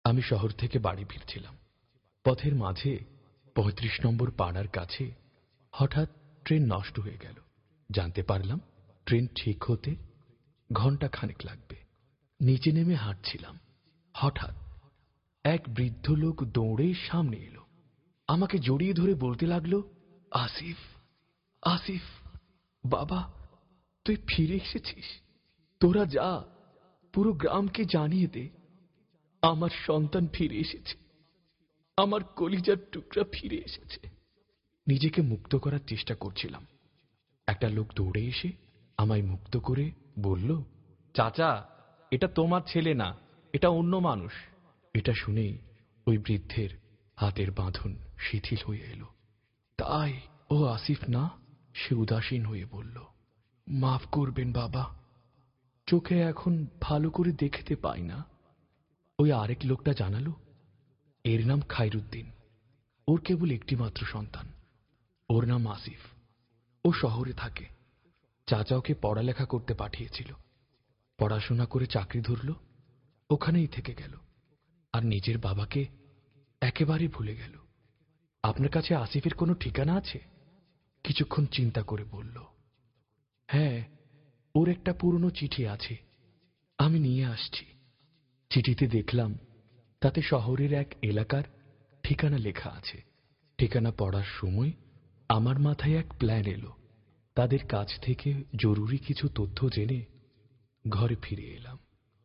আমি শহর থেকে বাড়ি ফিরছিলাম। পথের মাঝে ৩৫ নম্বর পাড়ার কাছে হঠাৎ ট্রেন নষ্ট হয়ে গেল। জানতে পারলাম ট্রেন ঠিক হতে ঘণ্টা খানেক লাগবে। নিচে নেমে হাঁটছিলাম, হঠাৎ এক বৃদ্ধ লোক দৌড়ে সামনে এলো। আমাকে জড়িয়ে ধরে বলতে লাগলো, আসিফ, আসিফ বাবা, তুই ফিরে এসেছিস। তোরা যা, পুরো গ্রামকে জানিয়ে দে আমার সন্তান ফিরে এসেছে, আমার কলিজার টুকরা ফিরে এসেছে। নিজেকে মুক্ত করার চেষ্টা করছিলাম। একটা লোক দৌড়ে এসে আমায় মুক্ত করে বলল, চাচা, এটা তোমার ছেলে না, এটা অন্য মানুষ। এটা শুনেই ওই বৃদ্ধের হাতের বাঁধন শিথিল হয়ে এলো। তাই ও আসিফ না? সে উদাসীন হয়ে বলল, মাফ করবেন বাবা, চোখে এখন ভালো করে দেখতে পাই না। ওই আরেক লোকটা জানালো, এর নাম খায়রুদ্দিন, ওর কেবল একটি মাত্র সন্তান, ওর নাম আসিফ, ও শহরে থাকে। চাচা ওকে পড়ালেখা করতে পাঠিয়েছিল, পড়াশোনা করে চাকরি ধরল, ওখানেই থেকে গেল, আর নিজের বাবাকে একেবারে ভুলে গেল। আপনার কাছে আসিফের কোনো ঠিকানা আছে? কিছুক্ষণ চিন্তা করে বলল, হ্যাঁ, ওর একটা পুরনো চিঠি আছে, আমি নিয়ে আসছি। চিঠিতে দেখলাম তাতে শহরের এক এলাকার ঠিকানা লেখা আছে। ঠিকানা পড়ার সময় আমার মাথায় এক প্ল্যান এলো। তাদের কাছ থেকে জরুরি কিছু তথ্য জেনে ঘরে ফিরে এলাম।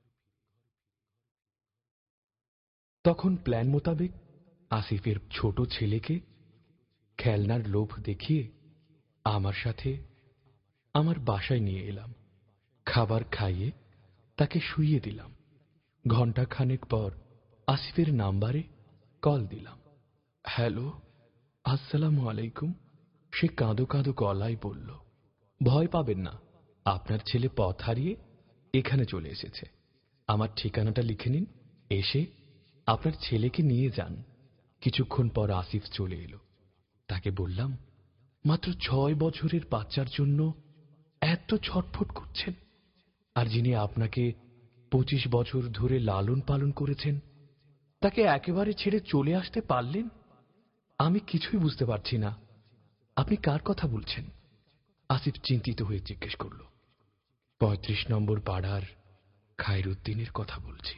তখন প্ল্যান মোতাবেক আসিফের ছোট ছেলেকে খেলনার লোভ দেখিয়ে আমার সাথে আমার বাসায় নিয়ে এলাম। খাবার খাইয়ে তাকে শুইয়ে দিলাম। ঘণ্টা খানেক পর আসিফের নাম্বারে কল দিলাম। হ্যালো, আসসালামু আলাইকুম। সে কাঁদো কাঁদো গলায় বলল, ভয় পাবেন না, আপনার ছেলে পথ হারিয়ে এখানে চলে এসেছে। আমার ঠিকানাটা লিখে নিন, এসে আপনার ছেলেকে নিয়ে যান। কিছুক্ষণ পর আসিফ চলে এলো। তাকে বললাম, মাত্র ৬ বছরের বাচ্চার জন্য এত ছটফট করছেন, আর যিনি আপনাকে ২৫ বছর ধরে লালন পালন করেছেন তাকে একেবারে ছেড়ে চলে আসতে পারলেন? আমি কিছুই বুঝতে পারছি না, আপনি কার কথা বলছেন? আসিফ চিন্তিত হয়ে জিজ্ঞেস করল, ৩৫ নম্বর পাড়ার খায়রুদ্দিনের কথা বলছি,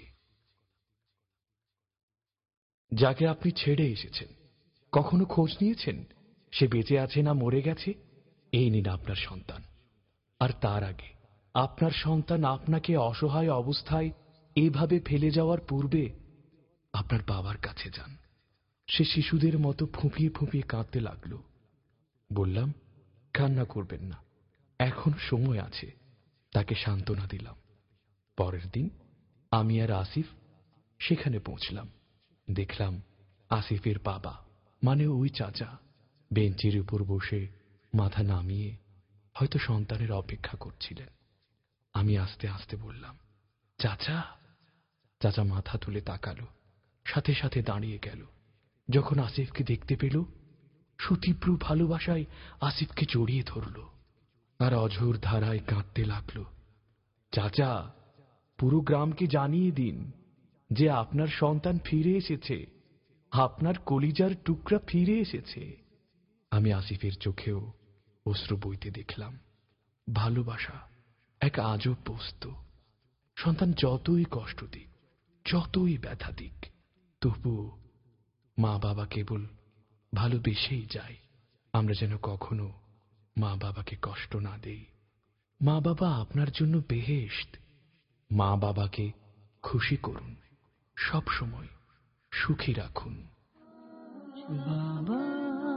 যাকে আপনি ছেড়ে এসেছেন। কখনো খোঁজ নিয়েছেন সে বেঁচে আছে না মরে গেছে? এই নিন আপনার সন্তান। আর তার আগে আপনার সন্তান আপনাকে অসহায় অবস্থায় এভাবে ফেলে যাওয়ার পূর্বে আপনার বাবার কাছে যান। সে শিশুদের মতো ফুঁপিয়ে ফুঁপিয়ে কাঁদতে লাগল। বললাম, কান্না করবেন না, এখন সময় আছে। তাকে সান্ত্বনা দিলাম। পরের দিন আমি আর আসিফ সেখানে পৌঁছলাম। দেখলাম আসিফের বাবা, মানে ওই চাচা, বেঞ্চের উপর বসে মাথা নামিয়ে হয়তো সন্তানের অপেক্ষা করছিলেন। আমি আস্তে আস্তে বললাম, চাচা। চাচা মাথা তুলে তাকালো, সাথে সাথে দাঁড়িয়ে গেল। যখন আসিফকে দেখতে পেল, সুতীব্র ভালোবাসায় আসিফকে জড়িয়ে ধরল আর অঝোর ধারায় কাঁদতে লাগল। চাচা, পুরো গ্রামকে জানিয়ে দিন যে আপনার সন্তান ফিরে এসেছে, আপনার কলিজার টুকরা ফিরে এসেছে। আমি আসিফের চোখেও অশ্রু বইতে দেখলাম। ভালোবাসা এক আজব বস্তু। সন্তান যতই কষ্ট দিক, যতই ব্যথা দিক, তবুও মা বাবা কেবল ভালোবেসেই যায়। আমরা যেন কখনো মা বাবাকে কষ্ট না দেই। মা বাবা আপনার জন্য বেহেশত। মা বাবাকে খুশি করুন, সব সময় সুখী রাখুন। বাবা।